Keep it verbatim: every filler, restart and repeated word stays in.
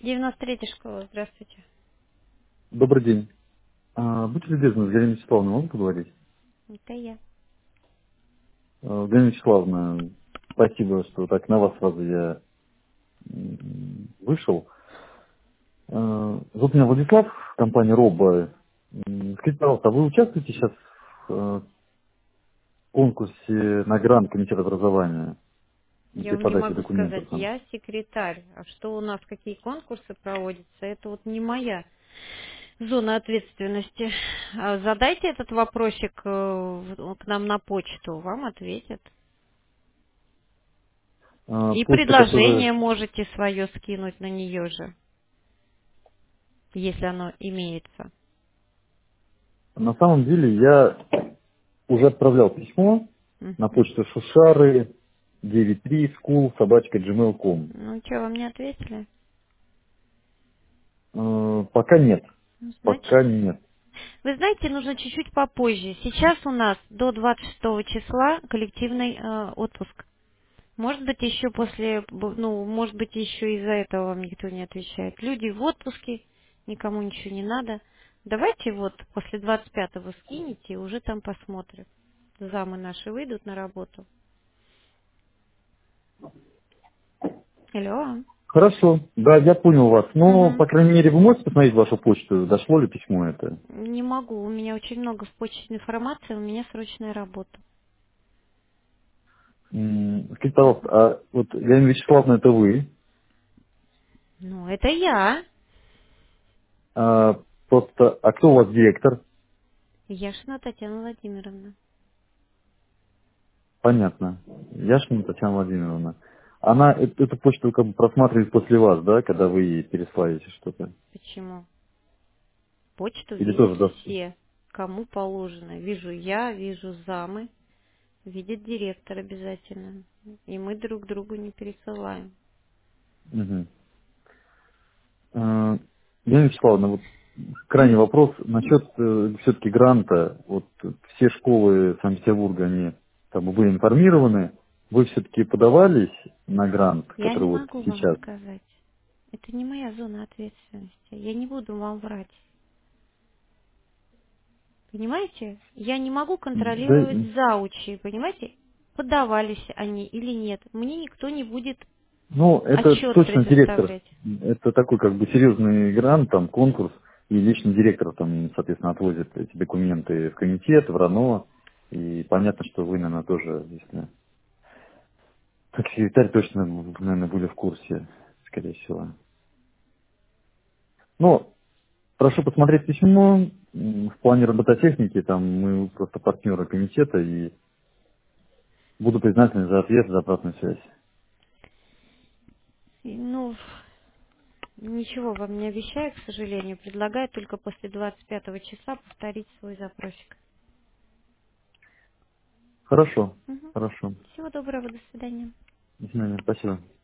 девяносто третья школа, здравствуйте. Добрый день. А, будьте любезны, с Галиной Вячеславовной можно поговорить? Это я. А, Галина Вячеславовна, спасибо, что так на вас сразу я м, вышел. А, вот меня Владислав, компания Роба. М, Скажите, пожалуйста, а вы участвуете сейчас в э, конкурсе на грант Комитета образования Я при вам не подаче могу сказать, документов там? я секретарь. А что у нас, какие конкурсы проводятся, это вот не моя зона ответственности. А задайте этот вопросик э, в- к нам на почту, вам ответят. А, И почта, которая... предложение можете свое скинуть на нее же, если оно имеется. На самом деле я уже отправлял письмо на Мгм. почту шушары девять три school собачка gmail точка com. Ну что, вам не ответили? Э, Пока нет. Ну, значит, Пока нет. вы знаете, нужно чуть-чуть попозже. Сейчас у нас до двадцать шестого числа коллективный э, отпуск. Может быть, еще после, б- ну, может быть, еще из-за этого вам никто не отвечает. Люди в отпуске, никому ничего не надо. Давайте вот после двадцать пятого скинете, уже там посмотрят. Замы наши выйдут на работу. Алло. Хорошо. Да, я понял вас. Но, Угу. по крайней мере, вы можете посмотреть вашу почту? Дошло ли письмо это? Не могу, у меня очень много в почте информации, у меня срочная работа. М, Скажите, пожалуйста, а вот Галина Вячеславовна, это вы? Ну, это я. А, просто, а кто у вас директор? Яшина Татьяна Владимировна. Понятно. Яшина Татьяна Владимировна. Она э- эту почту как бы просматривает после вас, да, когда вы ей переслаете что-то? Почему? Почту Или видят тоже даст? все, кому положено. Вижу я, вижу замы, видит директор обязательно. И мы друг другу не пересылаем. Угу. Галина Вячеславовна, вот крайний вопрос насчет э, все-таки гранта. Вот все школы Санкт-Петербурга, они там были информированы. Вы все-таки подавались на грант, Я не который вот могу вам сейчас? сказать. Это не моя зона ответственности. Я не буду вам врать. Понимаете? Я не могу Да, контролировать заучи, понимаете? Подавались они или нет. Мне никто не будет ну, это отчет точно директор. предоставлять. Это такой как бы серьезный грант, там конкурс, и лично директор там, соответственно, отвозит эти документы в комитет, в РАНО. И понятно, что вы, наверное, тоже, если как секретарь, точно, наверное, были в курсе, скорее всего. Ну, прошу посмотреть письмо. М, В плане робототехники, там мы просто партнеры комитета, и буду признателен за ответ, за обратную связь. И, ну, ничего вам не обещаю, к сожалению. Предлагаю только после двадцать пятого числа повторить свой запросик. Хорошо, Мгм. хорошо. Всего доброго, до свидания. До свидания, спасибо.